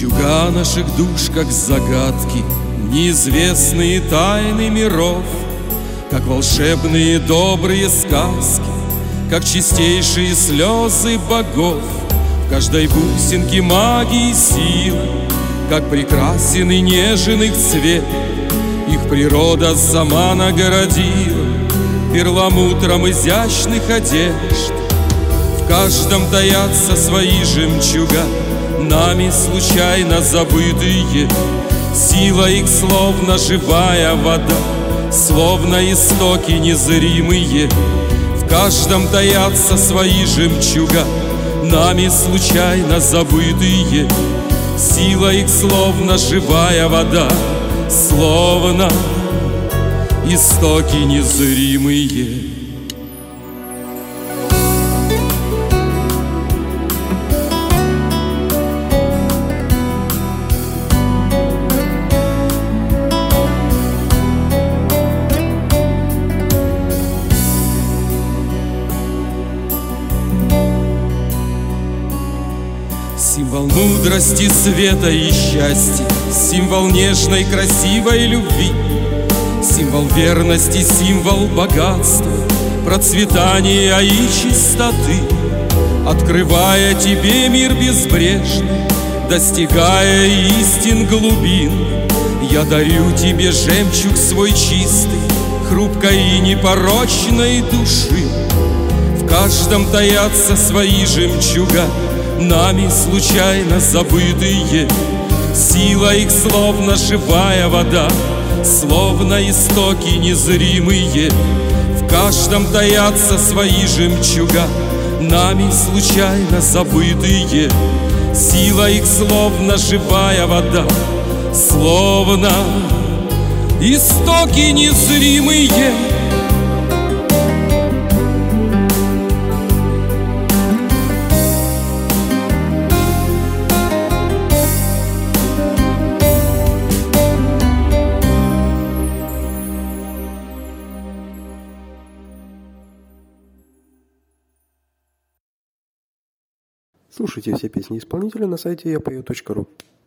Жемчуга наших душ, как загадки, неизвестные тайны миров, как волшебные добрые сказки, как чистейшие слезы богов. В каждой бусинке магии силы, как прекрасен и нежен их цвет. Их природа сама нагородила перламутром изящных одежд. В каждом таятся свои жемчуга, нами случайно забытые. Сила их словно живая вода, словно истоки незримые. В каждом таятся свои жемчуга, нами случайно забытые. Сила их словно живая вода, словно истоки незримые. Символ мудрости, света и счастья, символ нежной, красивой любви, символ верности, символ богатства, процветания и чистоты. Открывая тебе мир безбрежный, достигая истин глубин, я дарю тебе жемчуг свой чистый, хрупкой и непорочной души. В каждом таятся свои жемчуга, нами случайно забытые. Сила их словно живая вода, словно истоки незримые. В каждом таятся свои жемчуга, нами случайно забытые. Сила их словно живая вода, словно истоки незримые. Слушайте все песни исполнителя на сайте yapою.ru.